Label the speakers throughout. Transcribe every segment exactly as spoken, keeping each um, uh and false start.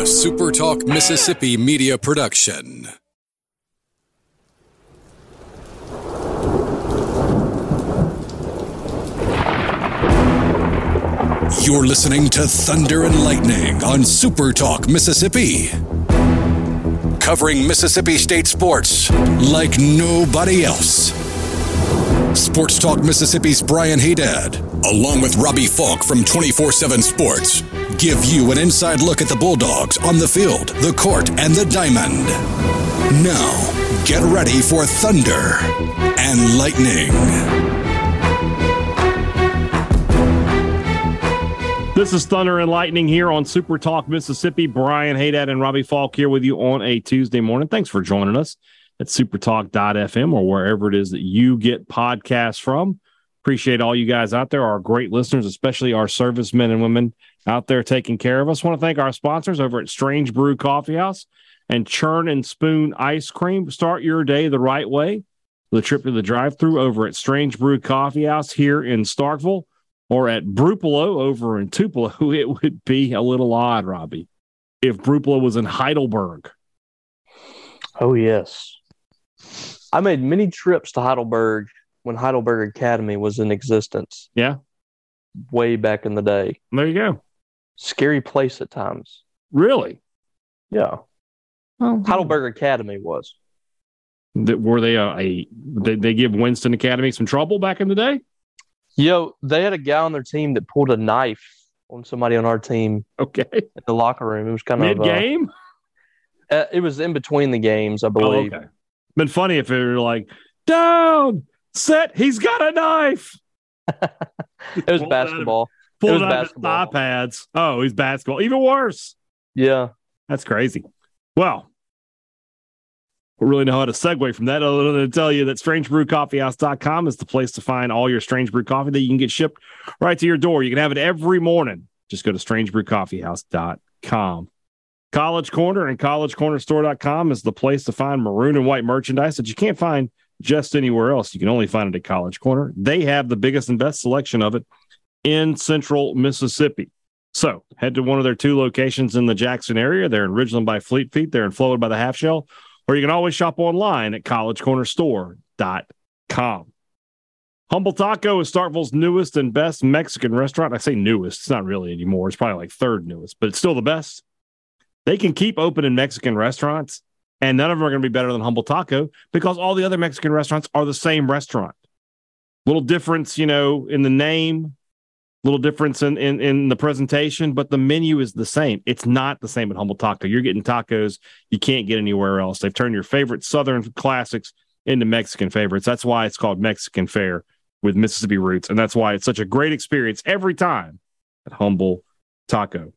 Speaker 1: A Super Talk Mississippi media production. You're listening to Thunder and Lightning on Super Talk Mississippi. Covering Mississippi State sports like nobody else. Sports Talk Mississippi's Brian Haydad, along with Robbie Falk from twenty-four seven Sports, give you an inside look at the Bulldogs on the field, the court, and the diamond. Now, get ready for Thunder and Lightning.
Speaker 2: This is Thunder and Lightning here on Super Talk Mississippi. Brian Haydad and Robbie Falk here with you on a Tuesday morning. Thanks for joining us at supertalk dot f m or wherever it is that you get podcasts from. Appreciate all you guys out there, our great listeners, especially our servicemen and women out there taking care of us. Want to thank our sponsors over at Strange Brew Coffee House and Churn and Spoon Ice Cream. Start your day the right way. The trip to the drive-thru over at Strange Brew Coffee House here in Starkville, or at Brupolo over in Tupelo. It would be a little odd, Robbie, if Brupolo was in Heidelberg.
Speaker 3: Oh, yes. I made many trips to Heidelberg when Heidelberg Academy was in existence.
Speaker 2: Yeah?
Speaker 3: Way back in the day.
Speaker 2: There you go.
Speaker 3: Scary place at times.
Speaker 2: Really?
Speaker 3: Yeah.
Speaker 2: Oh,
Speaker 3: Heidelberg Academy was.
Speaker 2: That, were they a, a they, they give Winston Academy some trouble back in the day?
Speaker 3: Yo, they had a guy on their team that pulled a knife on somebody on our team.
Speaker 2: Okay.
Speaker 3: In the locker room. It was kind
Speaker 2: Mid-game?
Speaker 3: of Mid-game? Uh, uh, it was in between the games, I believe.
Speaker 2: Oh, okay. Been funny if they were like, down, set, he's got a knife.
Speaker 3: It was
Speaker 2: pulled
Speaker 3: basketball.
Speaker 2: Pulled
Speaker 3: it was
Speaker 2: out
Speaker 3: basketball.
Speaker 2: His iPads. Oh, he's basketball. Even worse.
Speaker 3: Yeah.
Speaker 2: That's crazy. Well, don't really know how to segue from that other than to tell you that strange brew coffee house dot com is the place to find all your Strange Brew coffee that you can get shipped right to your door. You can have it every morning. Just go to strange brew coffee house dot com. College Corner and college corner store dot com is the place to find maroon and white merchandise that you can't find just anywhere else. You can only find it at College Corner. They have the biggest and best selection of it in central Mississippi. So head to one of their two locations in the Jackson area. They're in Ridgeland by Fleet Feet. They're in Flowwood by the Half Shell. Or you can always shop online at college corner store dot com. Humble Taco is Starkville's newest and best Mexican restaurant. I say newest. It's not really anymore. It's probably like third newest, but it's still the best. They can keep opening Mexican restaurants, and none of them are going to be better than Humble Taco because all the other Mexican restaurants are the same restaurant. Little difference, you know, in the name, little difference in, in, in the presentation, but the menu is the same. It's not the same at Humble Taco. You're getting tacos you can't get anywhere else. They've turned your favorite Southern classics into Mexican favorites. That's why it's called Mexican Fare with Mississippi roots, and that's why it's such a great experience every time at Humble Taco.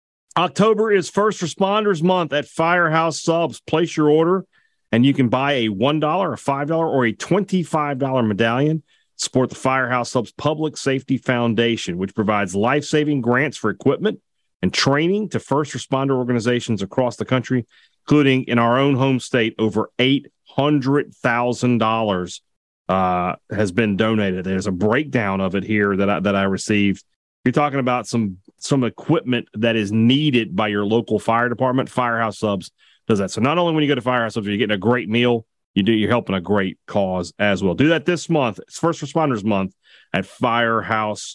Speaker 2: October is First Responders Month at Firehouse Subs. Place your order, and you can buy a one dollar, a five dollar, or a twenty-five dollar medallion. Support the Firehouse Subs Public Safety Foundation, which provides life-saving grants for equipment and training to first responder organizations across the country, including in our own home state. Over eight hundred thousand dollars uh, has been donated. There's a breakdown of it here that I, that I received. You're talking about some some equipment that is needed by your local fire department. Firehouse Subs does that. So not only when you go to Firehouse Subs, you're getting a great meal, you do, you're helping a great cause as well. Do that this month. It's First Responders Month at Firehouse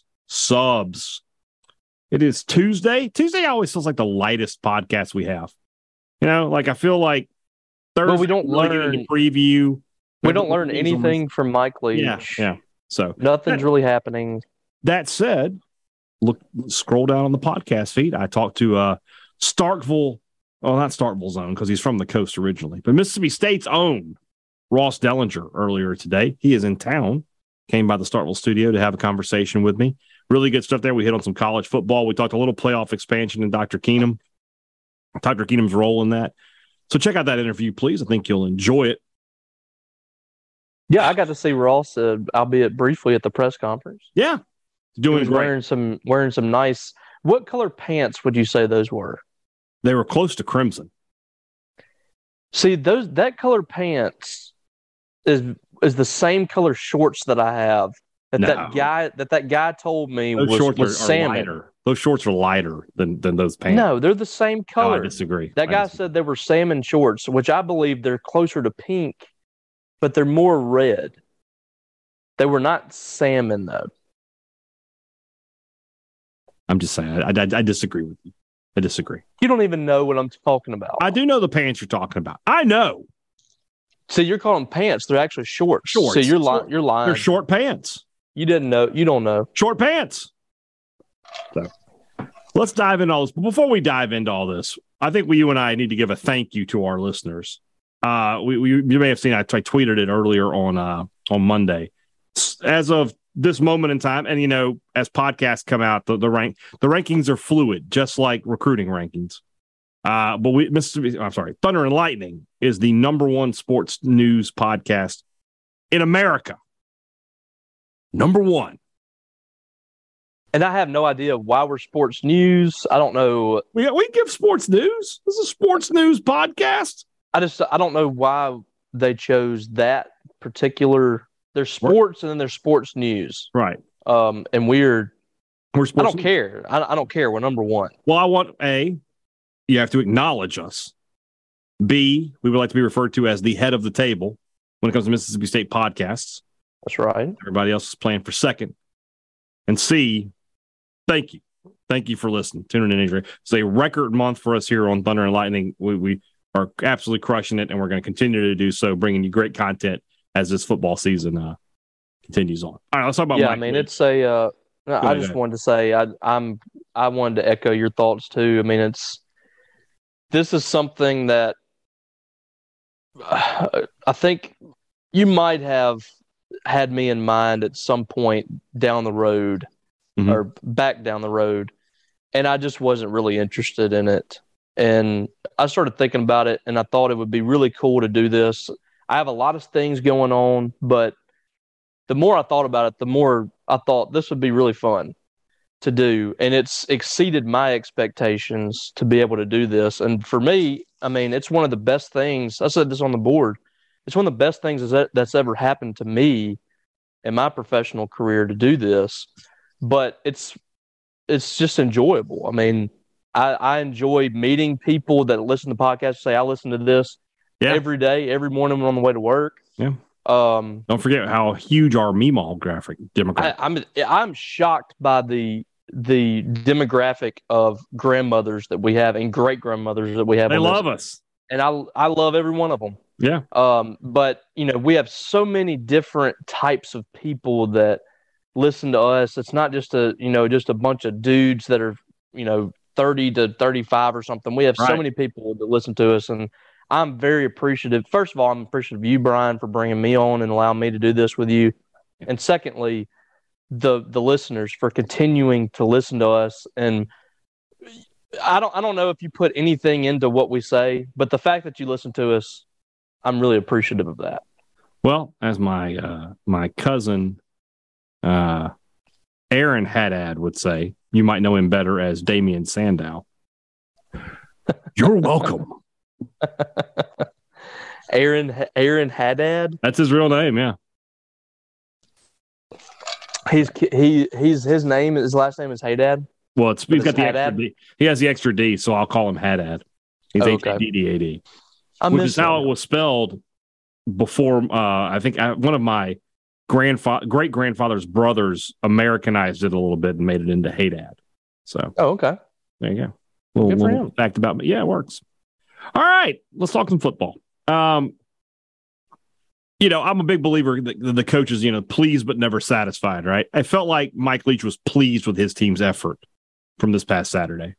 Speaker 2: Subs. It is Tuesday. Tuesday always feels like the lightest podcast we have. You know, like I feel like Thursday
Speaker 3: well, we don't
Speaker 2: really
Speaker 3: learn
Speaker 2: getting to preview.
Speaker 3: We don't learn anything from Mike Leach.
Speaker 2: Yeah, yeah. So
Speaker 3: nothing's
Speaker 2: that,
Speaker 3: really happening.
Speaker 2: That said, look, scroll down on the podcast feed. I talked to uh, Starkville. Well, not Starkville's own because he's from the coast originally, but Mississippi State's own Ross Dellinger earlier today. He is in town, came by the Starkville studio to have a conversation with me. Really good stuff there. We hit on some college football. We talked a little playoff expansion and Doctor Keenum, Doctor Keenum's role in that. So check out that interview, please. I think you'll enjoy it.
Speaker 3: Yeah, I got to see Ross, uh, albeit briefly, at the press conference.
Speaker 2: Yeah, doing
Speaker 3: he was
Speaker 2: great.
Speaker 3: Wearing some, wearing some nice. What color pants would you say those were?
Speaker 2: They were close to crimson.
Speaker 3: See, those that color pants is is the same color shorts that I have that
Speaker 2: No.
Speaker 3: that guy that that guy told me
Speaker 2: Those
Speaker 3: was,
Speaker 2: shorts
Speaker 3: was
Speaker 2: are, are
Speaker 3: salmon.
Speaker 2: lighter. Those shorts are lighter than than those pants.
Speaker 3: No, they're the same
Speaker 2: No,
Speaker 3: color.
Speaker 2: I disagree.
Speaker 3: That
Speaker 2: I
Speaker 3: guy
Speaker 2: disagree.
Speaker 3: said they were salmon shorts, which I believe they're closer to pink, but they're more red. They were not salmon though.
Speaker 2: I'm just saying. I, I, I disagree with you. I disagree.
Speaker 3: You don't even know what I'm talking about.
Speaker 2: I do know the pants you're talking about. I know.
Speaker 3: So you're calling pants? They're actually shorts.
Speaker 2: Shorts.
Speaker 3: So you're lying. You're lying.
Speaker 2: They're short pants.
Speaker 3: You didn't know. You don't know.
Speaker 2: Short pants. So let's dive into all this. But before we dive into all this, I think we, you and I need to give a thank you to our listeners. Uh, we, we you may have seen I, I tweeted it earlier on uh, on Monday. As of this moment in time, and you know, as podcasts come out, the, the rank the rankings are fluid, just like recruiting rankings. Uh, but we, Mississippi, I'm sorry, Thunder and Lightning is the number one sports news podcast in America. Number one.
Speaker 3: And I have no idea why we're sports news. I don't know.
Speaker 2: We we give sports news. This is a sports news podcast.
Speaker 3: I just I don't know why they chose that particular. There's sports and then there's sports news.
Speaker 2: Right.
Speaker 3: Um, and we're
Speaker 2: We're sports
Speaker 3: I don't
Speaker 2: news.
Speaker 3: care. I, I don't care. We're number one.
Speaker 2: Well, I want A, you have to acknowledge us. B, we would like to be referred to as the head of the table when it comes to Mississippi State podcasts.
Speaker 3: That's right.
Speaker 2: Everybody else is playing for second. And C, thank you. Thank you for listening. Tuning in. It's a record month for us here on Thunder and Lightning. We, we are absolutely crushing it, and we're going to continue to do so, bringing you great content as this football season uh, continues on. All right, let's talk about
Speaker 3: yeah,
Speaker 2: Mike
Speaker 3: I mean,
Speaker 2: Lee.
Speaker 3: it's a. Uh, I
Speaker 2: ahead.
Speaker 3: just wanted to say I, I'm. I wanted to echo your thoughts too. I mean, it's. This is something that uh, I think you might have had me in mind at some point down the road,
Speaker 2: Mhm.
Speaker 3: or back down the road, and I just wasn't really interested in it. And I started thinking about it, and I thought it would be really cool to do this. I have a lot of things going on, but the more I thought about it, the more I thought this would be really fun to do. And it's exceeded my expectations to be able to do this. And for me, I mean, it's one of the best things. I said this on the board. It's one of the best things that's ever happened to me in my professional career to do this. But it's it's just enjoyable. I mean, I, I enjoy meeting people that listen to podcasts, say, I listen to this
Speaker 2: Yeah.
Speaker 3: every day, every morning on the way to work.
Speaker 2: Yeah.
Speaker 3: Um,
Speaker 2: Don't forget how huge our Meemaw graphic demographic.
Speaker 3: I, I'm I'm shocked by the the demographic of grandmothers that we have and great grandmothers that we have.
Speaker 2: They
Speaker 3: on
Speaker 2: love
Speaker 3: this.
Speaker 2: us.
Speaker 3: And I I love every one of them.
Speaker 2: Yeah.
Speaker 3: Um, but you know, we have so many different types of people that listen to us. It's not just a you know just a bunch of dudes that are you know thirty to thirty-five or something. We have so
Speaker 2: Right.
Speaker 3: many people that listen to us, and I'm very appreciative. First of all, I'm appreciative of you, Brian, for bringing me on and allowing me to do this with you. And secondly, the the listeners for continuing to listen to us. And I don't I don't know if you put anything into what we say, but the fact that you listen to us, I'm really appreciative of that.
Speaker 2: Well, as my uh, my cousin uh, Aaron Haddad would say, you might know him better as Damian Sandow. You're welcome.
Speaker 3: Aaron Aaron Haddad.
Speaker 2: That's his real name, yeah.
Speaker 3: He's he he's his name. His last name is Haddad.
Speaker 2: Well, it's he's
Speaker 3: But
Speaker 2: got
Speaker 3: it's
Speaker 2: the extra
Speaker 3: Haddad?
Speaker 2: D. He has the extra D, so I'll call him Haddad. He's
Speaker 3: Oh,
Speaker 2: H
Speaker 3: okay.
Speaker 2: A D D A D,
Speaker 3: I
Speaker 2: which
Speaker 3: miss
Speaker 2: is how
Speaker 3: him.
Speaker 2: it was spelled before. Uh, I think uh, one of my grandfather, great grandfather's brothers Americanized it a little bit and made it into Haddad. So
Speaker 3: Oh, okay.
Speaker 2: there you go. Little,
Speaker 3: Good for
Speaker 2: little
Speaker 3: him.
Speaker 2: fact about me. Yeah, it works. All right, let's talk some football. Um, you know, I'm a big believer that the coaches, you know, pleased but never satisfied, right? I felt like Mike Leach was pleased with his team's effort from this past Saturday.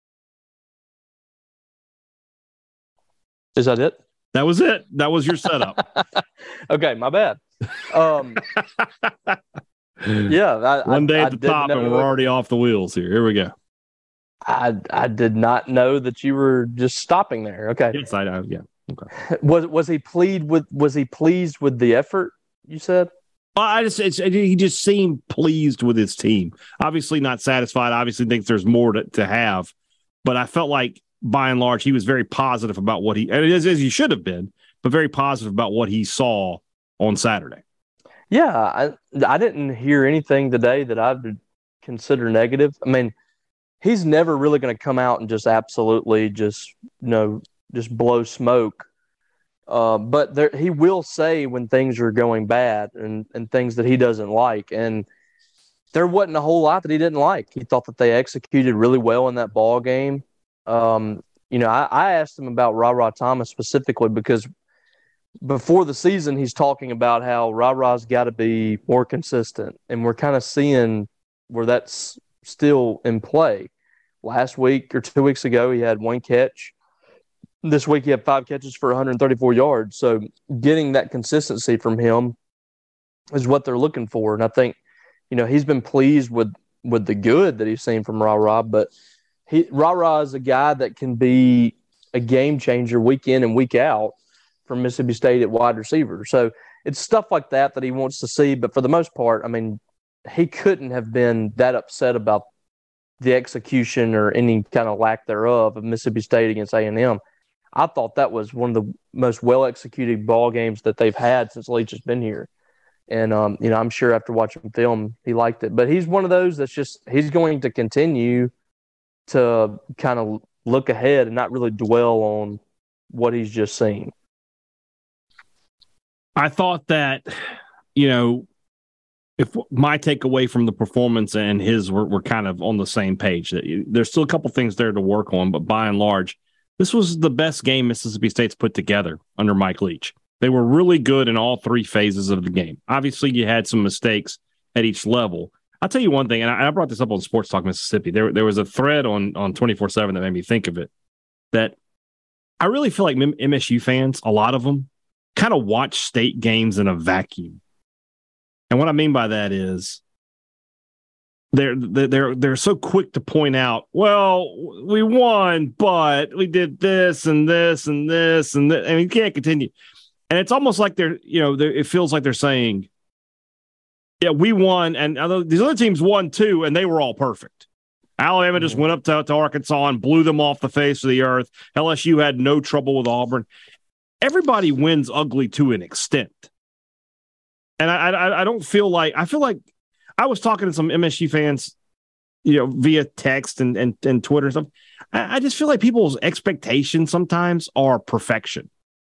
Speaker 3: Is that it?
Speaker 2: That was it. That was your setup.
Speaker 3: Okay, my bad. Um, yeah, I,
Speaker 2: One day
Speaker 3: I,
Speaker 2: at the
Speaker 3: I
Speaker 2: top,
Speaker 3: didn't
Speaker 2: and
Speaker 3: know-
Speaker 2: we're already off the wheels here. Here we go.
Speaker 3: I I did not know that you were just stopping there. Okay,
Speaker 2: Yes, I know. Yeah.
Speaker 3: was was he pleased with was he pleased with the effort? You said.
Speaker 2: Well, I just it's, he just seemed pleased with his team. Obviously not satisfied. Obviously thinks there's more to, to have. But I felt like by and large he was very positive about what he and as, as he should have been, but very positive about what he saw on Saturday.
Speaker 3: Yeah, I I didn't hear anything today that I would consider negative. I mean, he's never really going to come out and just absolutely just you know just blow smoke. Uh, but there, he will say when things are going bad and, and things that he doesn't like. And there wasn't a whole lot that he didn't like. He thought that they executed really well in that ball game. Um, you know, I, I asked him about Ra-Ra Thomas specifically because before the season, he's talking about how Ra-Ra's got to be more consistent. And we're kind of seeing where that's still in play. Last week or two weeks ago, he had one catch. This week, he had five catches for one hundred thirty-four yards. So getting that consistency from him is what they're looking for. And I think, you know, he's been pleased with, with the good that he's seen from Ra-Ra, but he Ra-Ra is a guy that can be a game changer week in and week out from Mississippi State at wide receiver. So it's stuff like that that he wants to see. But for the most part, I mean, he couldn't have been that upset about the execution or any kind of lack thereof of Mississippi State against A and M. I thought that was one of the most well-executed ball games that they've had since Leach has been here. And, um, you know, I'm sure after watching film, he liked it. But he's one of those that's just – he's going to continue to kind of look ahead and not really dwell on what he's just seen.
Speaker 2: I thought that, you know, if my takeaway from the performance and his were, were kind of on the same page. That there's still a couple things there to work on, but by and large, this was the best game Mississippi State's put together under Mike Leach. They were really good in all three phases of the game. Obviously, you had some mistakes at each level. I'll tell you one thing, and I brought this up on Sports Talk Mississippi. There, there was a thread on, on twenty-four seven that made me think of it, that I really feel like M S U fans, a lot of them, kind of watch state games in a vacuum. And what I mean by that is they're they're they're so quick to point out, well, we won, but we did this and this and this and this, and we can't continue. And it's almost like they're, you know, they're, it feels like they're saying, yeah, we won, and other, these other teams won too, and they were all perfect. Alabama just mm-hmm. went up to, to Arkansas and blew them off the face of the earth. L S U had no trouble with Auburn. Everybody wins ugly to an extent. And I, I I don't feel like, I feel like I was talking to some M S U fans, you know, via text and, and, and Twitter and stuff. I, I just feel like people's expectations sometimes are perfection.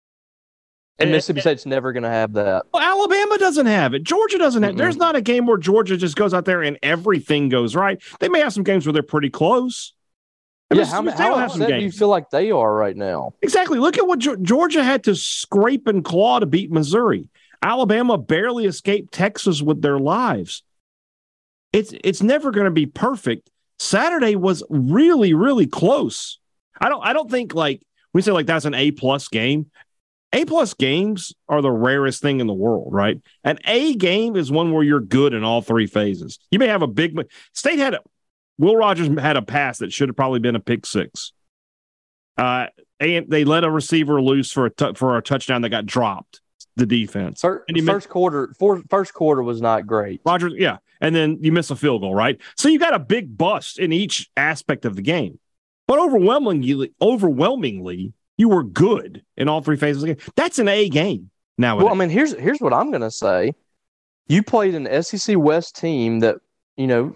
Speaker 3: And Mississippi State's never going to have that.
Speaker 2: Well, Alabama doesn't have it. Georgia doesn't have it.
Speaker 3: Mm-hmm.
Speaker 2: There's not a game where Georgia just goes out there and everything goes right. They may have some games where they're pretty close.
Speaker 3: Yeah, how, how upset do you feel like they are right now?
Speaker 2: Exactly. Look at what Georgia had to scrape and claw to beat Missouri. Alabama barely escaped Texas with their lives. It's it's never going to be perfect. Saturday was really, really close. I don't I don't think like we say like that's an A plus game. A plus games are the rarest thing in the world, right? An A game is one where you're good in all three phases. You may have a big State had a Will Rogers had a pass that should have probably been a pick six. Uh, and they let a receiver loose for a t- for a touchdown that got dropped. The defense.
Speaker 3: First,
Speaker 2: and
Speaker 3: first
Speaker 2: miss,
Speaker 3: quarter, for, first quarter was not great.
Speaker 2: Rogers, yeah, and then you miss a field goal, right? So you got a big bust in each aspect of the game, but overwhelmingly, overwhelmingly, you were good in all three phases of the game. That's an A game now.
Speaker 3: Well, I mean, here's here's what I'm going to say. You played an S E C West team that, you know,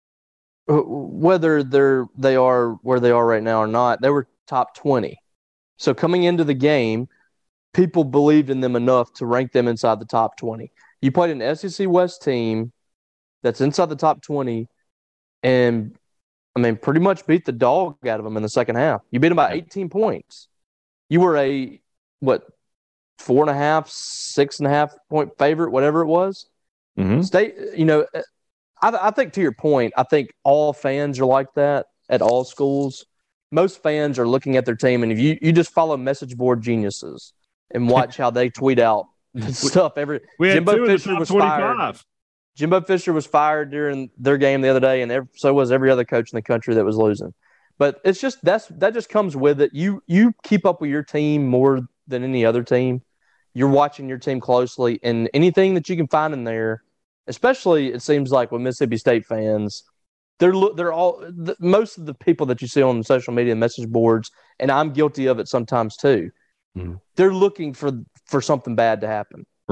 Speaker 3: whether they're they are where they are right now or not, they were top twenty. So coming into the game, people believed in them enough to rank them inside the top twenty. You played an S E C West team that's inside the top twenty and, I mean, pretty much beat the dog out of them in the second half. You beat them by eighteen points. You were a, what, four and a half, six and a half point favorite, whatever it was.
Speaker 2: Mm-hmm.
Speaker 3: State, you know, I, I think to your point, I think all fans are like that at all schools. Most fans are looking at their team, and if you, you just follow message board geniuses and watch how they tweet out the stuff. Every
Speaker 2: we had
Speaker 3: Jimbo
Speaker 2: two
Speaker 3: Fisher was fired. Jimbo Fisher was fired during their game the other day, and every, so was every other coach in the country that was losing. But it's just that's that just comes with it. You you keep up with your team more than any other team. You're watching your team closely, and anything that you can find in there, especially it seems like with Mississippi State fans, they're they're all the, most of the people that you see on social media and message boards, and I'm guilty of it sometimes too. Mm-hmm. They're looking for for something bad to happen.
Speaker 2: Right.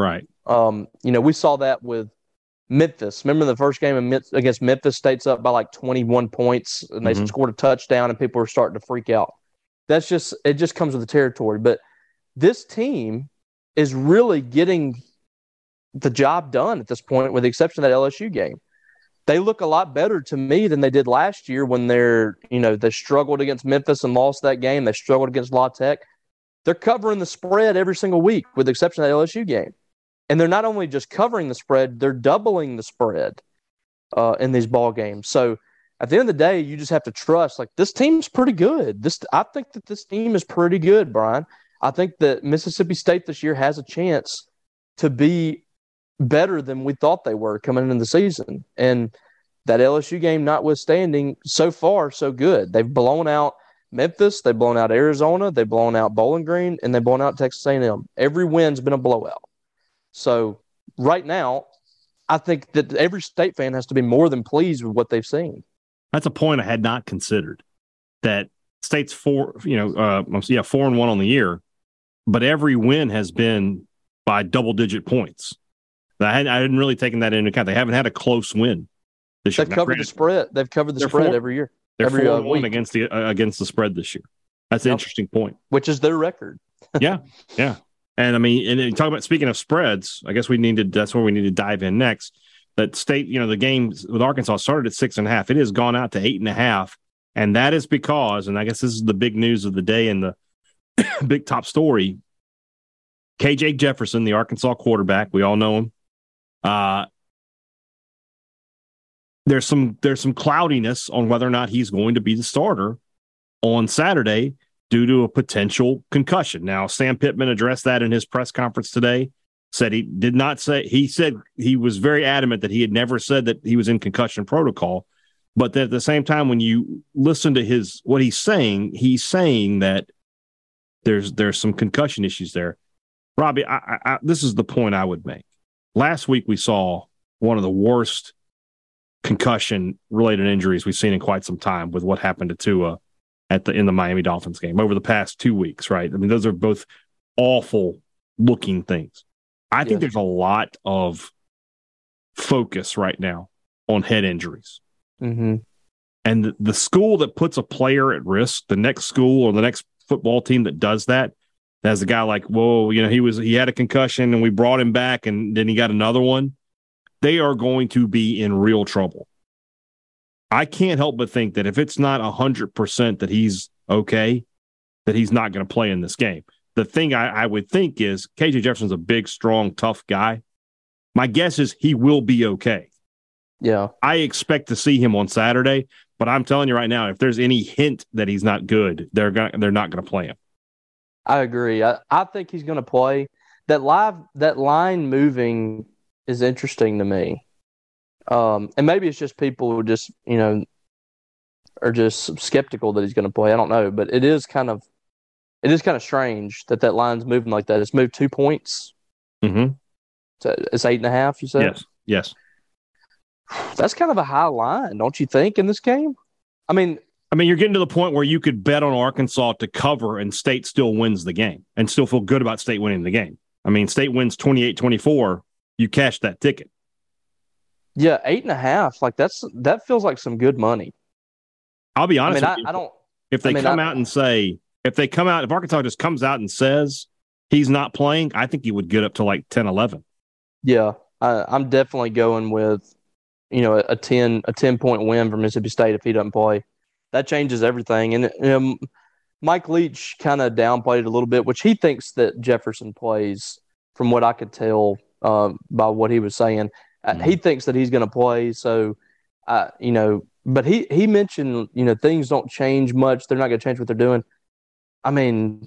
Speaker 3: Um, you know, we saw that with Memphis. Remember the first game against Memphis? State's up by like twenty-one points, and they mm-hmm. scored a touchdown, and people were starting to freak out. That's just it. Just comes with the territory. But this team is really getting the job done at this point, with the exception of that L S U game. They look a lot better to me than they did last year when they're, you know, they struggled against Memphis and lost that game. They struggled against La Tech. They're covering the spread every single week, with the exception of that L S U game. And they're not only just covering the spread, they're doubling the spread uh, in these ball games. So at the end of the day, you just have to trust, like, this team's pretty good. This I think that this team is pretty good, Brian. I think that Mississippi State this year has a chance to be better than we thought they were coming into the season. And that L S U game notwithstanding, so far, so good. They've blown out Memphis, they've blown out Arizona, they've blown out Bowling Green, and they've blown out Texas A and M. Every win's been a blowout. So right now, I think that every State fan has to be more than pleased with what they've seen.
Speaker 2: That's a point I had not considered. That State's four, you know, uh, yeah, four and one on the year, but every win has been by double-digit points. I hadn't, I hadn't really taken that into account. They haven't had a close win this year.
Speaker 3: They've covered the spread. They've covered the spread
Speaker 2: four,
Speaker 3: every year.
Speaker 2: They're
Speaker 3: every
Speaker 2: four
Speaker 3: uh,
Speaker 2: and one
Speaker 3: week.
Speaker 2: against the uh, against the spread this year. That's an yep. interesting point.
Speaker 3: Which is their record.
Speaker 2: yeah, yeah. And I mean, and, and talk about speaking of spreads, I guess we need to. That's where we need to dive in next. That State, you know, the game with Arkansas started at six and a half. It has gone out to eight and a half, and that is because, and I guess this is the big news of the day and the big top story. K J Jefferson, the Arkansas quarterback, we all know him. Uh, there's some there's some cloudiness on whether or not he's going to be the starter on Saturday due to a potential concussion. Now, Sam Pittman addressed that in his press conference today. Said he did not say he said he was very adamant that he had never said that he was in concussion protocol, but that at the same time, when you listen to his what he's saying, he's saying that there's there's some concussion issues there. Robbie, I, I, I, this is the point I would make. Last week we saw one of the worst concussion-related injuries we've seen in quite some time with what happened to Tua at the in the Miami Dolphins game over the past two weeks, right? I mean, those are both awful-looking things. I think yeah. there's a lot of focus right now on head injuries.
Speaker 3: Mm-hmm.
Speaker 2: And the, the school that puts a player at risk, the next school or the next football team that does that, has a guy like, whoa, you know, he was he had a concussion and we brought him back and then he got another one. They are going to be in real trouble. I can't help but think that if it's not one hundred percent that he's okay, that he's not going to play in this game. The thing I, I would think is K J Jefferson's a big, strong, tough guy. My guess is he will be okay.
Speaker 3: Yeah.
Speaker 2: I expect to see him on Saturday, but I'm telling you right now, if there's any hint that he's not good, they're gonna, they're not going to play him.
Speaker 3: I agree. I, I think he's going to play. That live that line moving is interesting to me. Um, and maybe it's just people who just, you know, are just skeptical that he's going to play. I don't know, but it is kind of it is kind of strange that that line's moving like that. It's moved two points.
Speaker 2: Mm-hmm.
Speaker 3: So it's eight and a half, you said?
Speaker 2: Yes, yes.
Speaker 3: That's kind of a high line, don't you think, in this game? I mean,
Speaker 2: I mean, you're getting to the point where you could bet on Arkansas to cover and State still wins the game and still feel good about State winning the game. I mean, State wins twenty-eight twenty-four. You cash that ticket.
Speaker 3: Yeah, eight and a half. Like that's that feels like some good money.
Speaker 2: I'll be honest.
Speaker 3: I mean,
Speaker 2: with
Speaker 3: I,
Speaker 2: you.
Speaker 3: I don't.
Speaker 2: If they
Speaker 3: I mean,
Speaker 2: come
Speaker 3: I,
Speaker 2: out and say, if they come out, if Arkansas just comes out and says he's not playing, I think he would get up to like ten eleven.
Speaker 3: Yeah, I, I'm definitely going with, you know, a ten a ten point win for Mississippi State if he doesn't play. That changes everything. And um, Mike Leach kind of downplayed it a little bit, which he thinks that Jefferson plays, from what I could tell uh, by what he was saying. Mm-hmm. Uh, he thinks that he's going to play. So, uh, you know, but he, he mentioned, you know, things don't change much. They're not going to change what they're doing. I mean,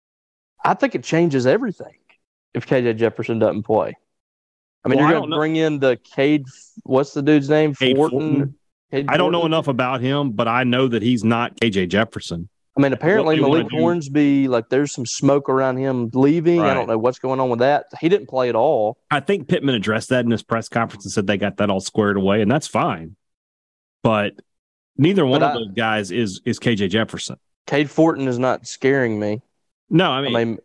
Speaker 3: I think it changes everything if K J Jefferson doesn't play. I mean, well, you're going to bring in the Cade, what's the dude's name?
Speaker 2: Cade
Speaker 3: Fortin.
Speaker 2: Fortin.
Speaker 3: Cade
Speaker 2: I don't
Speaker 3: Fortin?
Speaker 2: know enough about him, but I know that he's not K J Jefferson.
Speaker 3: I mean, apparently Malik Hornsby, like there's some smoke around him leaving. Right. I don't know what's going on with that. He didn't play at all.
Speaker 2: I think Pittman addressed that in his press conference and said they got that all squared away, and that's fine. But neither one but of I, those guys is is K J Jefferson.
Speaker 3: Cade Fortin is not scaring me.
Speaker 2: No, I mean, I mean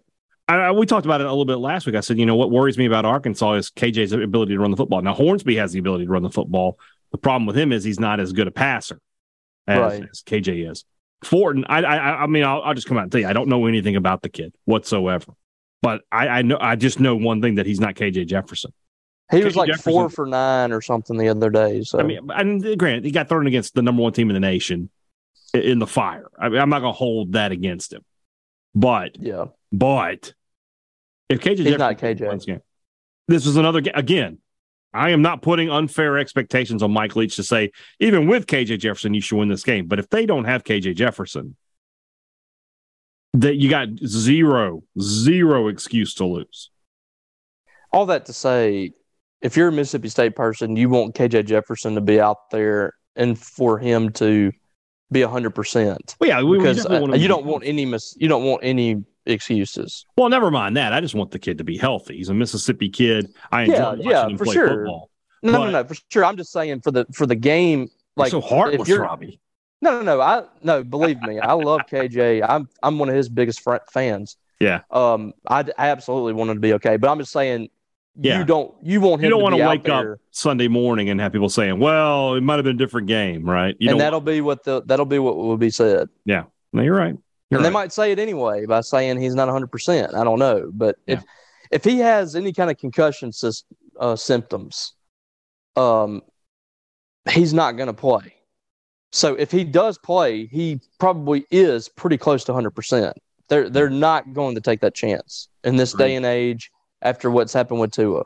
Speaker 2: I, we talked about it a little bit last week. I said, you know, what worries me about Arkansas is K J's ability to run the football. Now, Hornsby has the ability to run the football. The problem with him is he's not as good a passer as, right. as K J is. Fortin, I, I, I mean, I'll, I'll just come out and tell you, I don't know anything about the kid whatsoever. But I, I know, I just know one thing, that he's not K J Jefferson.
Speaker 3: He
Speaker 2: K J
Speaker 3: was like
Speaker 2: Jefferson,
Speaker 3: four for nine or something the other day. So
Speaker 2: I mean, and granted, he got thrown against the number one team in the nation in the fire. I mean, I'm not going to hold that against him. But
Speaker 3: yeah,
Speaker 2: but. If K J
Speaker 3: He's
Speaker 2: Jefferson
Speaker 3: not K J.
Speaker 2: Game, this is another again. I am not putting unfair expectations on Mike Leach to say even with K J Jefferson you should win this game. But if they don't have K J Jefferson, that you got zero zero excuse to lose.
Speaker 3: All that to say, if you're a Mississippi State person, you want K J Jefferson to be out there and for him to be a hundred percent.
Speaker 2: Well, yeah, we,
Speaker 3: because
Speaker 2: we
Speaker 3: uh, you don't want any mis- you don't want any. excuses.
Speaker 2: Well, never mind that. I just want the kid to be healthy. He's a Mississippi kid. I enjoy
Speaker 3: yeah,
Speaker 2: watching
Speaker 3: yeah,
Speaker 2: him
Speaker 3: for
Speaker 2: play
Speaker 3: sure.
Speaker 2: football.
Speaker 3: No,
Speaker 2: but,
Speaker 3: no, no, for sure. I'm just saying for the for the game. Like
Speaker 2: so heartless, Robbie.
Speaker 3: No, no, no. I no. Believe me, I love K J. I'm I'm one of his biggest fr- fans.
Speaker 2: Yeah.
Speaker 3: Um, I, I absolutely want him to be okay, but I'm just saying.
Speaker 2: Yeah.
Speaker 3: You don't. You want him.
Speaker 2: You don't
Speaker 3: to
Speaker 2: want
Speaker 3: be
Speaker 2: to
Speaker 3: out
Speaker 2: wake
Speaker 3: there.
Speaker 2: up Sunday morning and have people saying, "Well, it might have been a different game," right? You
Speaker 3: and
Speaker 2: don't
Speaker 3: that'll
Speaker 2: want...
Speaker 3: be what the that'll be what will be said.
Speaker 2: Yeah. No, you're right. You're
Speaker 3: and
Speaker 2: right.
Speaker 3: they might say it anyway by saying he's not one hundred percent. I don't know. But
Speaker 2: yeah.
Speaker 3: if if he has any kind of concussion uh, symptoms, um, he's not going to play. So if he does play, he probably is pretty close to one hundred percent. They're, they're not going to take that chance in this day and age after what's happened with Tua.